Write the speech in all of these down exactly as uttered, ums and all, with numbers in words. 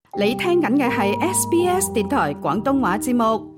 你聽緊嘅係 S B S 電台廣東話節目。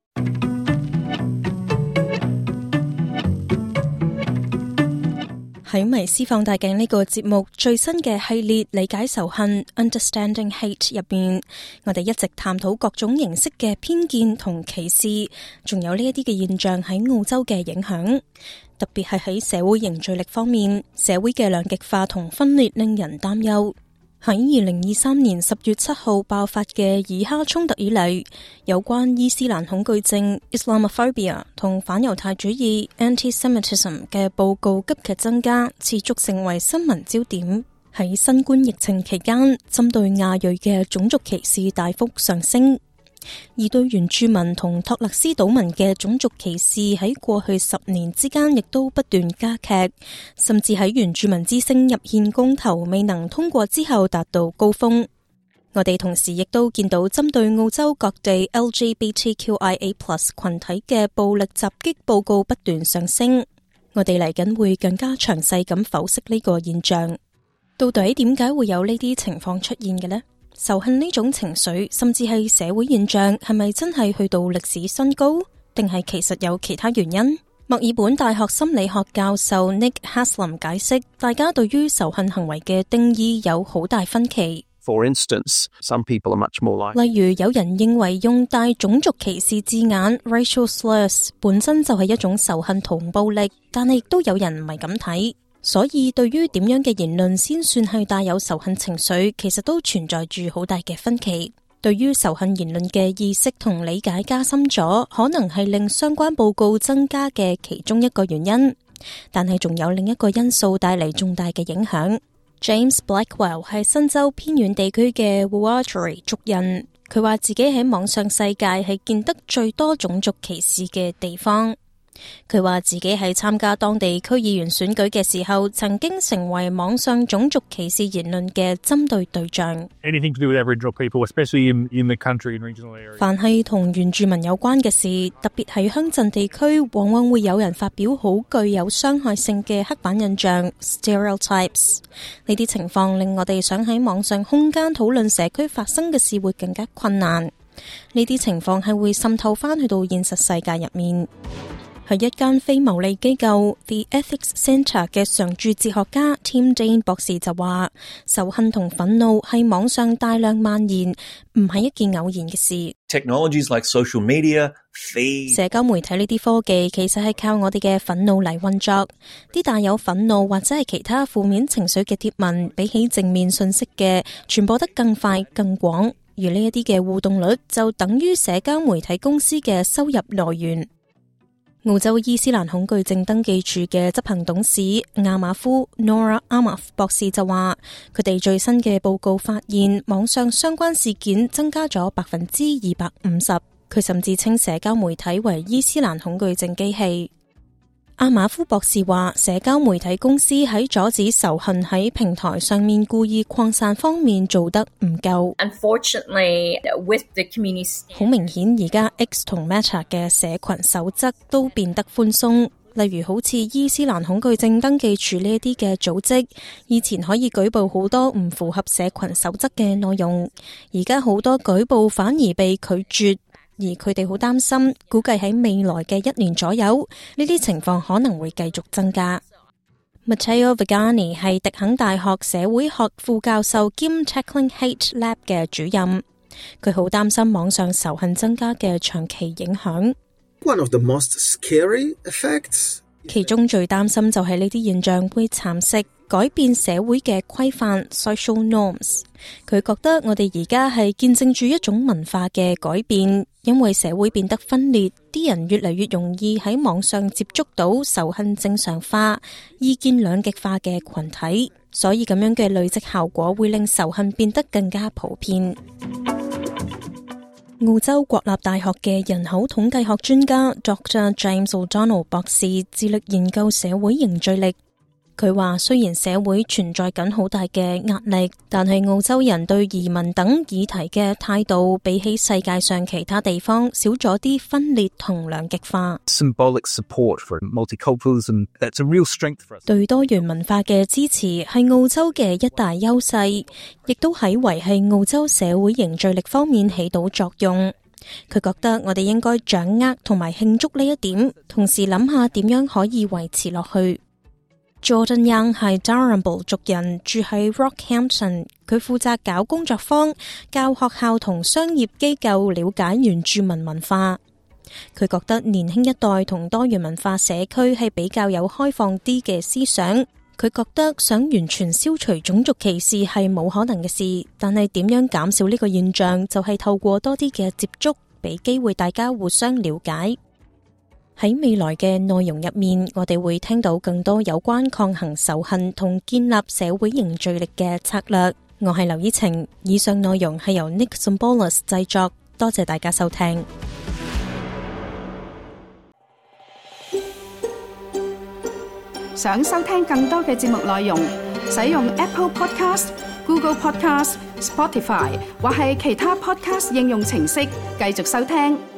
喺迷思放大鏡呢個節目最新嘅系列理解仇恨 Understanding Hate 入邊，我哋一直探討各種形式嘅偏見同歧視，仲有呢一啲嘅現象喺澳洲嘅影響，特別係喺社會凝聚力方面，社會嘅兩極化同分裂令人擔憂。喺二零二三年十月七號爆發嘅以哈衝突以嚟，有關伊斯蘭恐懼症 Islamophobia 同反猶太主義 Anti-Semitism 嘅報告急劇增加，持續成為新聞焦點。喺新冠疫情期間，針對亞裔嘅種族歧視大幅上升，而對原住民同托勒斯島民嘅種族歧視喺過去十年之間亦都不斷加劇，甚至喺原住民之聲入憲公投未能通過之後達到高峰。我哋同時亦都見到針對澳洲各地 L G B T Q I A plus 群體嘅暴力襲擊報告不斷上升。我哋嚟緊會更加詳細咁剖析呢個現象。到底點解會有呢啲情況出現嘅呢？仇恨呢種情緒，甚至係社會現象，係咪真係去到歷史新高，定係其實有其他原因？墨爾本大學心理學教授 Nick Haslam 解釋，大家對於仇恨行為嘅定義有好大分歧。 For instance, some people are much more like... 例如有人認為用帶種族歧視字眼 racial slurs 本身就係一種仇恨同暴力，但係亦都有人唔係咁睇。所以對於點樣嘅言論先算係帶有仇恨情緒，其實都存在住好大嘅分歧。對於仇恨言論嘅意識同理解加深咗，可能係令相關報告增加嘅其中一個原因，但係仲有另一個因素帶嚟重大嘅影響。James Blackwell 係新州偏遠地區嘅 Wiradjuri 族人，佢話自己喺網上世界係見得最多種族歧視嘅地方。佢話自己喺參加當地區議員選舉嘅時候，曾經成為網上種族歧視言論嘅針對對象。凡係同原住民有關嘅事，特別係鄉鎮地區，往往會有人發表好具有傷害性嘅刻板印象 stereotypes。呢啲情況令我哋想喺網上空間討論社區發生嘅事會更加困難。呢啲情況係會滲透翻去到現實世界入面。係一間非牟利機構 The Ethics Centre 嘅常駐哲學家 Tim Dane 博士就話，仇恨同憤怒係網上大量蔓延，唔係一件偶然嘅事。 Technologies like social media, feed... 社交媒體呢啲科技其實係靠我哋嘅憤怒嚟運作。啲帶有憤怒或者係其他負面情緒嘅貼文，比起正面信息嘅傳播得更快更廣，而呢一啲嘅互動率就等於社交媒體公司嘅收入來源。澳洲伊斯蘭恐懼症登記處嘅執行董事亞馬夫 Nora Armaf 博士就話，佢哋最新嘅報告發現，網上相關事件增加咗百分之二百五十。佢甚至稱社交媒體為伊斯蘭恐懼症機器。阿馬夫博士話，社交媒體公司喺阻止仇恨喺平台上面故意擴散方面做得唔夠。 Unfortunately, with the community... 好明顯，而家 X 同 Meta 嘅社群守則都變得寬鬆，例如好似伊斯蘭恐懼症登記處呢一啲嘅組織，以前可以舉報好多唔符合社群守則嘅內容，而家好多舉報反而被拒絕。而佢哋好擔心，估計喺未來嘅一年左右，呢啲情況可能會繼續增加。Matteo Vigani 係迪肯大學社會學副教授兼 Tackling Hate Lab 嘅主任，佢好擔心網上仇恨增加嘅長期影響。 One of the most scary effects. 其中最擔心就係呢啲現象會蠶食改變社會嘅規範 social norms。佢覺得我哋而家係見證住一種文化嘅改變，因為社會變得分裂，啲人越嚟越容易喺網上接觸到仇恨正常化、意見兩極化嘅群體，所以咁樣嘅累積效果會令仇恨變得更加普遍。澳洲國立大學嘅人口統計學專家 Doctor James O'Donnell 博士致力研究社會凝聚力。 佢話雖然社會存在緊好大嘅壓力，但係澳洲人對移民等議題嘅態度比起世界上其他地方少咗啲分裂同兩極化。 Symbolic support for multiculturalism, that's a real strength for us. 對多元文化嘅支持係澳洲嘅一大優勢，亦都喺維繫澳洲社會凝聚力方面起到作用。佢覺得我哋應該掌握同埋慶祝呢一點，同時諗下點樣可以維持落去。Jordan Young 係 Dalrymple 族人，住喺 Rockhampton。佢負責搞工作坊，教學校同商業機構了解原住民文化。佢覺得年輕一代同多元文化社區係比較有開放啲嘅思想。佢覺得想完全消除種族歧視係冇可能嘅事，但係點樣減少呢個現象，就係透過多啲嘅接觸，俾機會大家互相了解。喺未來嘅內容入面，我哋會聽到更多有關抗衡仇恨同建立社會凝聚力嘅策略。我係劉依晴，以上內容係由 Nick Zimbalist 製作，多謝大家收聽。 想收聽更多嘅節目內容，使用 Apple Podcast、Google Podcast、Spotify 或係其他 Podcast 應用程式繼續收聽。